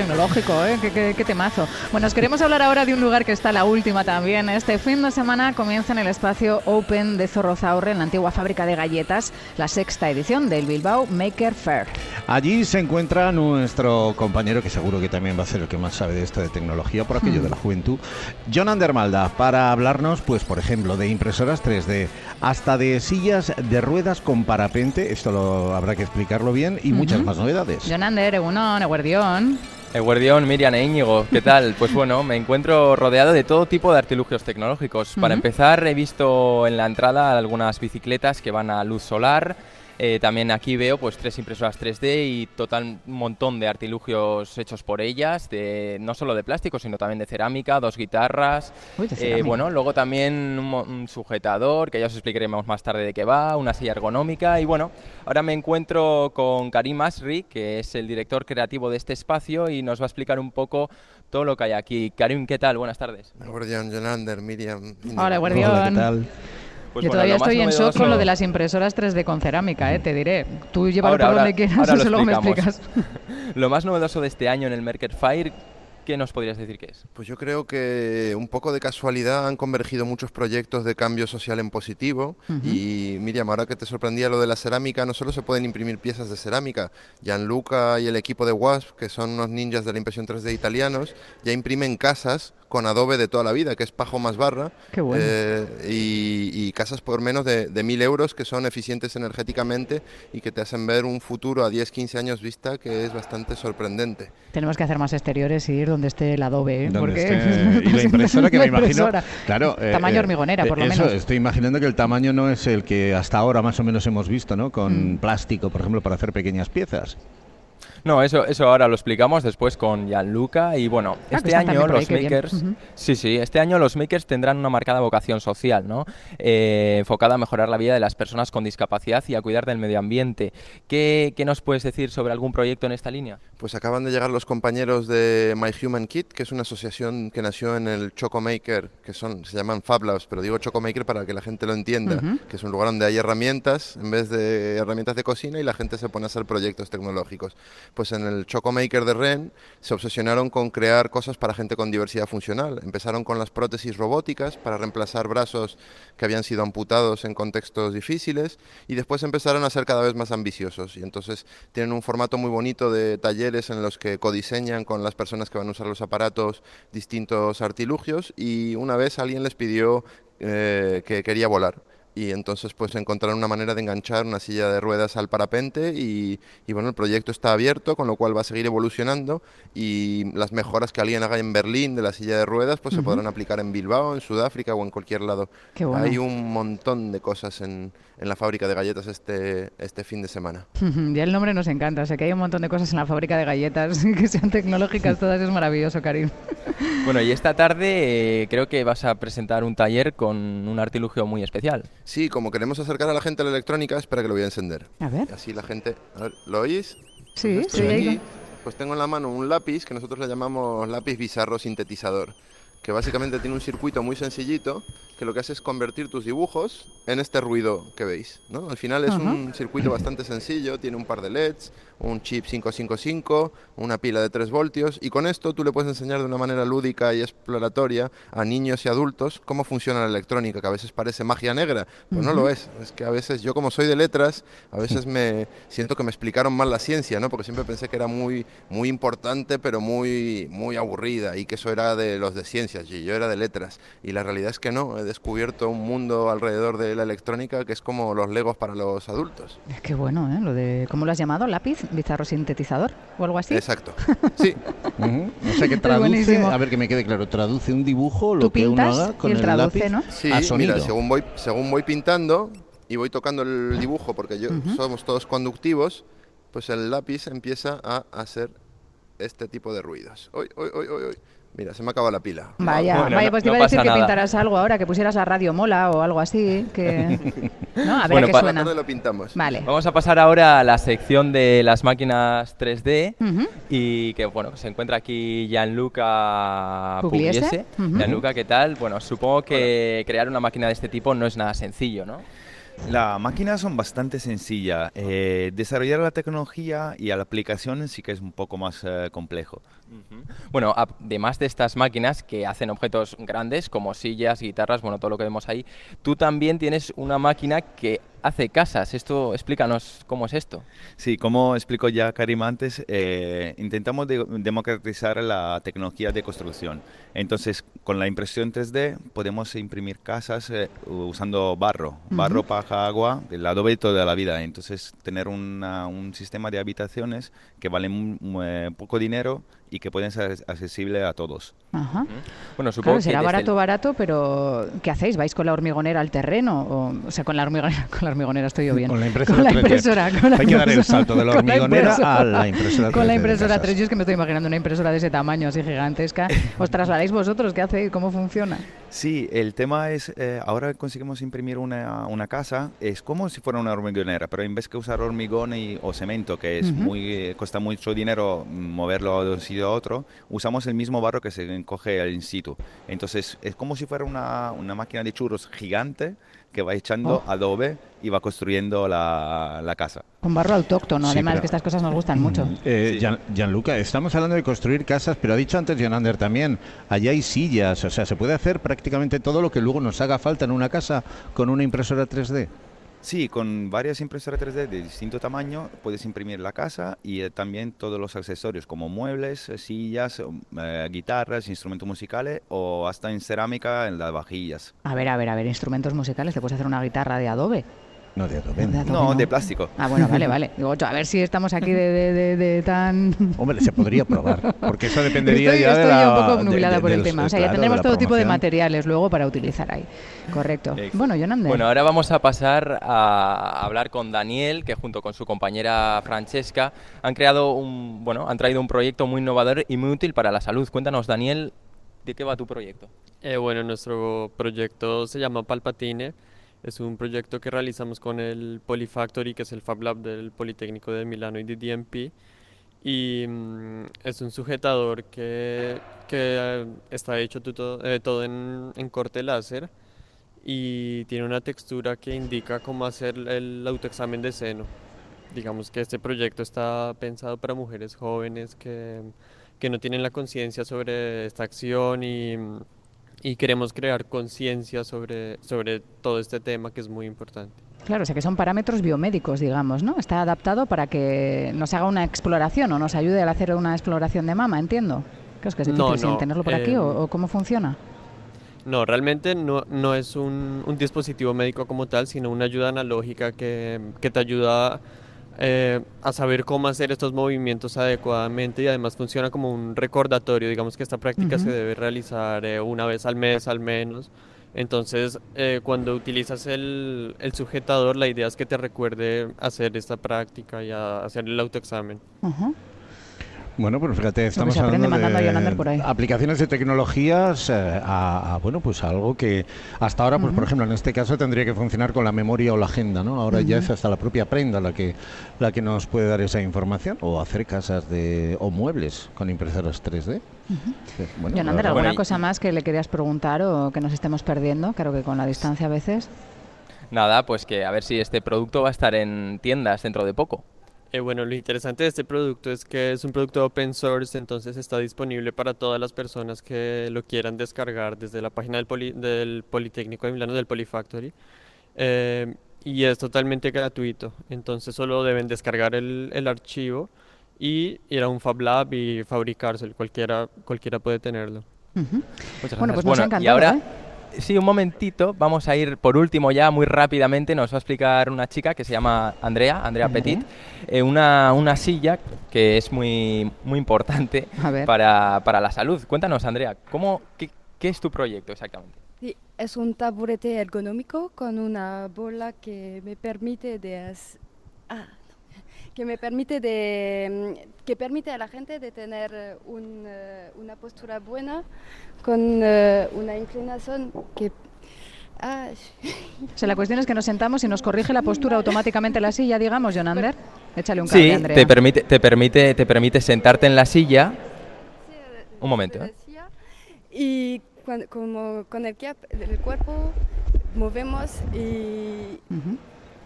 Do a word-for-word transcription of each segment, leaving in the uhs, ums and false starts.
tecnológico, ¿eh? Qué, qué, qué temazo. Bueno, os queremos hablar ahora de un lugar que está a la última también. Este fin de semana comienza en el espacio Open de Zorrozaurre, en la antigua fábrica de galletas, la sexta edición del Bilbao Maker Faire. Allí se encuentra nuestro compañero, que seguro que también va a ser el que más sabe de esto de tecnología, por aquello mm. de la juventud, Jon Ander Malda, para hablarnos, pues por ejemplo, de impresoras tres D, hasta de sillas de ruedas con parapente, esto lo habrá que explicarlo bien, y uh-huh. muchas más novedades. Jon Ander, egunon, eguerdión. Eguerdión, Miriam e Íñigo, ¿qué tal? Pues bueno, me encuentro rodeado de todo tipo de artilugios tecnológicos. Uh-huh. Para empezar, he visto en la entrada algunas bicicletas que van a luz solar. Eh, también aquí veo pues tres impresoras tres D y total un montón de artilugios hechos por ellas, de, no solo de plástico, sino también de cerámica, dos guitarras. Uy, de cerámica. Eh, bueno, luego también un, un sujetador, que ya os explicaremos más tarde de qué va, una silla ergonómica y bueno, ahora me encuentro con Karim Asri, que es el director creativo de este espacio y nos va a explicar un poco todo lo que hay aquí. Karim, ¿qué tal? Buenas tardes. Guardián, Jon Ander, Miriam. Hola, Guardián. Hola, ¿qué tal? Pues Yo bueno, todavía estoy en novedoso... shock con lo de las impresoras tres D con cerámica, eh, te diré. Tú llévalo ahora, por ahora, donde quieras, eso luego me explicas. Lo más novedoso de este año en el Maker Faire, ¿qué nos podrías decir que es? Pues yo creo que un poco de casualidad han convergido muchos proyectos de cambio social en positivo. Uh-huh. Y Miriam, ahora que te sorprendía lo de la cerámica, no solo se pueden imprimir piezas de cerámica. Gianluca y el equipo de W A S P, que son unos ninjas de la impresión tres D italianos, ya imprimen casas con Adobe de toda la vida, que es Pajo más barra. Qué bueno. eh, y, y casas por menos de, de mil euros que son eficientes energéticamente y que te hacen ver un futuro a diez, quince años vista que es bastante sorprendente. Tenemos que hacer más exteriores y ir donde esté el Adobe, ¿eh? Porque esté... y la impresora que me imagino, claro, tamaño eh, hormigonera, por lo eso, menos. Estoy imaginando que el tamaño no es el que hasta ahora más o menos hemos visto, ¿no? Con mm. plástico, por ejemplo, para hacer pequeñas piezas. No, eso, eso ahora lo explicamos después con Gianluca y bueno, ah, este año los makers, uh-huh. sí, sí, este año los makers tendrán una marcada vocación social, ¿no? Eh, enfocada a mejorar la vida de las personas con discapacidad y a cuidar del medio ambiente. ¿Qué, qué nos puedes decir sobre algún proyecto en esta línea? Pues acaban de llegar los compañeros de My Human Kit, que es una asociación que nació en el Choco Maker, que son, se llaman Fab Labs, pero digo Choco Maker para que la gente lo entienda, uh-huh. que es un lugar donde hay herramientas en vez de herramientas de cocina y la gente se pone a hacer proyectos tecnológicos. Pues en el Choco Maker de Rennes se obsesionaron con crear cosas para gente con diversidad funcional. Empezaron con las prótesis robóticas para reemplazar brazos que habían sido amputados en contextos difíciles y después empezaron a ser cada vez más ambiciosos y entonces tienen un formato muy bonito de talleres en los que codiseñan con las personas que van a usar los aparatos distintos artilugios y una vez alguien les pidió eh, que quería volar. Y entonces pues encontraron una manera de enganchar una silla de ruedas al parapente y, y bueno, el proyecto está abierto, con lo cual va a seguir evolucionando y las mejoras que alguien haga en Berlín de la silla de ruedas pues uh-huh. se podrán aplicar en Bilbao, en Sudáfrica o en cualquier lado. Qué bueno. Hay un montón de cosas en, en la fábrica de galletas este, este fin de semana. Uh-huh. Ya el nombre nos encanta, o sea que hay un montón de cosas en la fábrica de galletas que sean tecnológicas todas, es maravilloso, Karim. Bueno, y esta tarde eh, creo que vas a presentar un taller con un artilugio muy especial. Sí, como queremos acercar a la gente a la electrónica, espera que lo voy a encender. A ver. Y así la gente... A ver, ¿lo oís? Sí, sí. Aquí, pues tengo en la mano un lápiz que nosotros le llamamos lápiz bizarro sintetizador, que básicamente tiene un circuito muy sencillito que lo que hace es convertir tus dibujos en este ruido que veis, ¿no? Al final es uh-huh. un circuito bastante sencillo, tiene un par de L E Ds, un chip cinco cinco cinco, una pila de tres voltios y con esto tú le puedes enseñar de una manera lúdica y exploratoria a niños y adultos cómo funciona la electrónica, que a veces parece magia negra, pues uh-huh. no lo es. Es que a veces yo como soy de letras, a veces me siento que me explicaron mal la ciencia, ¿no? Porque siempre pensé que era muy, muy importante pero muy, muy aburrida y que eso era de los de ciencias y yo era de letras y la realidad es que no, he descubierto un mundo alrededor de la electrónica que es como los Legos para los adultos. Qué bueno, ¿eh? Lo de, ¿cómo lo has llamado? ¿Lápiz? ¿Bizarro sintetizador? ¿O algo así? Exacto, sí. Uh-huh. O sea que traduce, a ver que me quede claro, traduce un dibujo, lo que uno haga con y el, el traduce, lápiz ¿no? Sí, a sonido. Mira, según voy, según voy pintando y voy tocando el dibujo, porque yo uh-huh. somos todos conductivos, pues el lápiz empieza a hacer este tipo de ruidos. Oy, oy, oy, oy, oy. Mira, se me acaba la pila. Vaya, bueno, vaya, pues te no, iba no a decir que nada. pintaras algo ahora, que pusieras la radio mola o algo así, que... ¿No? A ver bueno, a qué pa- suena. Lo pintamos. Vale. Vamos a pasar ahora a la sección de las máquinas tres D Uh-huh. y que bueno, se encuentra aquí Gianluca Pugliese. Pugliese. Uh-huh. Gianluca, ¿qué tal? Bueno, supongo que Hola. crear una máquina de este tipo no es nada sencillo, ¿no? Las máquinas son bastante sencillas. Eh, desarrollar la tecnología y la aplicación sí que es un poco más eh, complejo. Uh-huh. Bueno, además de estas máquinas que hacen objetos grandes como sillas, guitarras, bueno, todo lo que vemos ahí, tú también tienes una máquina que hace casas. Esto, explícanos cómo es esto. Sí, como explicó ya Karim antes, eh, intentamos de democratizar la tecnología de construcción. Entonces, con la impresión tres D podemos imprimir casas eh, usando barro, uh-huh. barro, paja, agua, el adobe toda la vida. Entonces, tener una, un sistema de habitaciones que valen eh, poco dinero y que pueden ser accesibles a todos. Ajá. Bueno, supongo claro, será que barato, el... barato, pero ¿qué hacéis? ¿Vais con la hormigonera al terreno? O, o sea, con la hormigonera, con la hormigonera estoy yo bien. Con la impresora. Con la impresora. Con la Hay que dar el salto de la hormigonera la a la impresora tres D. Con la impresora tres D, yo es que me estoy imaginando una impresora de ese tamaño, así gigantesca. ¿Os trasladáis vosotros? ¿Qué hacéis? ¿Cómo funciona? Sí, el tema es, eh, ahora conseguimos imprimir una, una casa, es como si fuera una hormigonera, pero en vez que usar hormigón y, o cemento, que es uh-huh. muy, eh, cuesta mucho dinero moverlo de un sitio a otro, usamos el mismo barro que se encoge in situ. Entonces es como si fuera una, una máquina de churros gigante que va echando oh. adobe y va construyendo la, la casa. Con barro autóctono, sí, además, pero, que estas cosas nos gustan mucho. Eh, sí. Gianluca, estamos hablando de construir casas, pero ha dicho antes Jonander también, allá hay sillas, o sea, se puede hacer prácticamente todo lo que luego nos haga falta en una casa con una impresora tres D. Sí, con varias impresoras tres D de distinto tamaño puedes imprimir la casa y eh, también todos los accesorios como muebles, sillas, eh, guitarras, instrumentos musicales o hasta en cerámica en las vajillas. A ver, a ver, a ver, instrumentos musicales, ¿te puedes hacer una guitarra de adobe? No, de adobe. No, de, adobe, no, no. de plástico. Ah, bueno, vale, vale. Digo, a ver si estamos aquí de, de, de, de tan... Hombre, se podría probar, porque eso dependería estoy, ya estoy de la... un poco obnubilada de, de, por de el los, tema. O sea, claro, ya tendremos todo promoción. tipo de materiales luego para utilizar ahí. Correcto. Exacto. Bueno, Jonander. Bueno, ahora vamos a pasar a hablar con Daniel, que junto con su compañera Francesca han creado un, bueno, han traído un proyecto muy innovador y muy útil para la salud. Cuéntanos, Daniel, ¿de qué va tu proyecto? Eh, bueno, nuestro proyecto se llama Palpatine. Es un proyecto que realizamos con el Polyfactory, que es el Fab Lab del Politécnico de Milano y de D M P. Y mm, es un sujetador que, que eh, está hecho todo, eh, todo en, en corte láser y tiene una textura que indica cómo hacer el autoexamen de seno. Digamos que este proyecto está pensado para mujeres jóvenes que, que no tienen la conciencia sobre esta acción y... y queremos crear conciencia sobre, sobre todo este tema que es muy importante. Claro, o sea que son parámetros biomédicos, digamos, ¿no? Está adaptado para que nos haga una exploración o nos ayude a hacer una exploración de mama, entiendo. Creo que es difícil no, no, tenerlo por eh, aquí, ¿o, o cómo funciona? No, realmente no, no es un, un dispositivo médico como tal, sino una ayuda analógica que, que te ayuda Eh, a saber cómo hacer estos movimientos adecuadamente y además funciona como un recordatorio. Digamos que esta práctica uh-huh. se debe realizar eh, una vez al mes al menos. Entonces eh, cuando utilizas el, el sujetador, la idea es que te recuerde hacer esta práctica y a hacer el autoexamen. Uh-huh. Bueno, pues fíjate, estamos hablando de aplicaciones de tecnologías eh, a, a, bueno, pues a algo que hasta ahora, pues uh-huh. por ejemplo, en este caso tendría que funcionar con la memoria o la agenda, ¿no? Ahora uh-huh. ya es hasta la propia prenda la que la que nos puede dar esa información, o hacer casas de o muebles con impresoras tres D. Uh-huh. Bueno, Jonander, ¿alguna bueno, cosa más que le querías preguntar o que nos estemos perdiendo? Claro que con la distancia a veces. Nada, pues que a ver si este producto va a estar en tiendas dentro de poco. Eh, bueno, lo interesante de este producto es que es un producto open source, entonces está disponible para todas las personas que lo quieran descargar desde la página del, Poli, del Politécnico de Milano, del Polyfactory, eh, y es totalmente gratuito, entonces solo deben descargar el, el archivo y ir a un Fab Lab y fabricárselo, cualquiera, cualquiera puede tenerlo. Uh-huh. Bueno, pues nos bueno, ha encantado, y ahora... ¿eh? Sí, un momentito, vamos a ir por último ya muy rápidamente, nos va a explicar una chica que se llama Andrea, Andrea Petit, eh, una, una silla que es muy, muy importante para, para la salud. Cuéntanos, Andrea, ¿cómo, qué, ¿qué es tu proyecto exactamente? Sí, es un taburete ergonómico con una bola que me permite de... Ah, que me permite de que permite a la gente de tener un, uh, una postura buena con uh, una inclinación que ah. O sea, la cuestión es que nos sentamos y nos corrige la postura automáticamente la silla, digamos, Jonander. Échale un cable, sí, Andrea. te permite te permite te permite sentarte en la silla. Un momento. ¿eh? Y cuando, como con el, cap, el cuerpo movemos y uh-huh.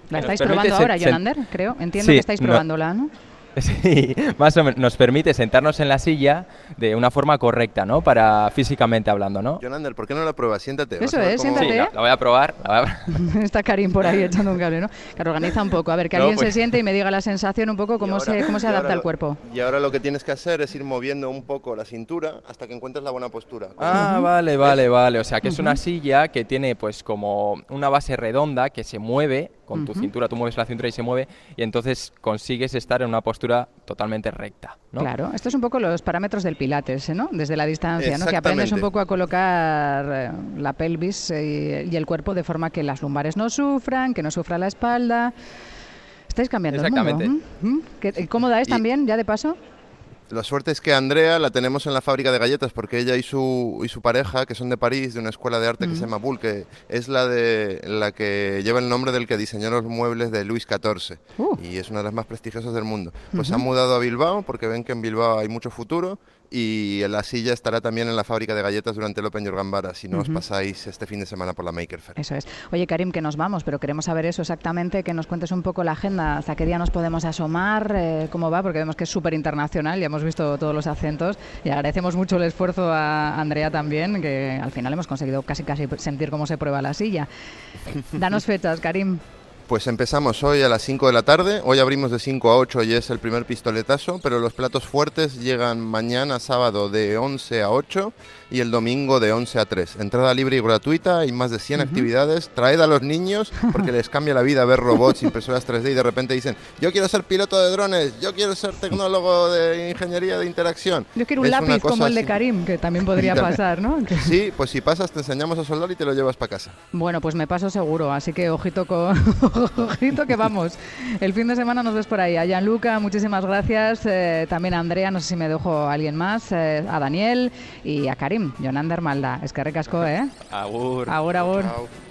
La estáis probando ahora, Jonander, creo. Entiendo sí, que estáis probándola, ¿no? Sí, más o menos nos permite sentarnos en la silla de una forma correcta, ¿no? Para físicamente hablando, ¿no? Jonander, ¿por qué no la pruebas? Siéntate. Eso es, cómo... siéntate. Sí, la, la voy a probar. La voy a... Está Karim por ahí echando un cable, ¿no? Que organiza un poco. A ver, que No, alguien pues... se siente y me diga la sensación un poco cómo, ahora, se, cómo se adapta ahora, al cuerpo. Y ahora lo que tienes que hacer es ir moviendo un poco la cintura hasta que encuentres la buena postura. Ah, uh-huh. vale, vale, vale. O sea, que uh-huh. es una silla que tiene pues como una base redonda que se mueve con uh-huh. tu cintura, tú mueves la cintura y se mueve y entonces consigues estar en una postura totalmente recta, ¿no? Claro, esto es un poco los parámetros del pilates, ¿no? Desde la distancia, ¿no? Que aprendes un poco a colocar eh, la pelvis eh, y el cuerpo de forma que las lumbares no sufran, que no sufra la espalda. Estáis cambiando el mundo. Exactamente. ¿Mm? ¿Qué, ¿Cómoda es y también, ya de paso? La suerte es que Andrea la tenemos en la fábrica de galletas porque ella y su, y su pareja, que son de París, de una escuela de arte mm. que se llama Bull, que es la, de, la que lleva el nombre del que diseñó los muebles de Luis catorce uh. y es una de las más prestigiosas del mundo. Pues uh-huh. se han mudado a Bilbao porque ven que en Bilbao hay mucho futuro y la silla estará también en la fábrica de galletas durante el Open Your Gambara, si no uh-huh. os pasáis este fin de semana por la Maker Faire. Eso es. Oye, Karim, que nos vamos, pero queremos saber eso exactamente, que nos cuentes un poco la agenda, hasta qué día nos podemos asomar, eh, cómo va, porque vemos que es súper internacional, ya hemos visto todos los acentos y agradecemos mucho el esfuerzo a Andrea también, que al final hemos conseguido casi casi sentir cómo se prueba la silla. Danos fechas, Karim. Pues empezamos hoy a las cinco de la tarde, hoy abrimos de cinco a ocho y es el primer pistoletazo, pero los platos fuertes llegan mañana sábado de once a ocho y el domingo de once a tres. Entrada libre y gratuita, hay más de cien uh-huh. actividades, traed a los niños porque les cambia la vida ver robots, impresoras tres D y de repente dicen, yo quiero ser piloto de drones, yo quiero ser tecnólogo de ingeniería de interacción. Yo quiero un es lápiz como el de Karim, que también podría pasar, ¿no? Sí, pues si pasas te enseñamos a soldar y te lo llevas para casa. Bueno, pues me paso seguro, así que ojito con... Ojito que vamos. El fin de semana nos ves por ahí. A Gianluca, muchísimas gracias. Eh, también a Andrea, no sé si me dejo a alguien más. Eh, a Daniel y a Karim. Jonander Malda. Es que recasco, ¿eh? Agur. Agur, agur. Chao.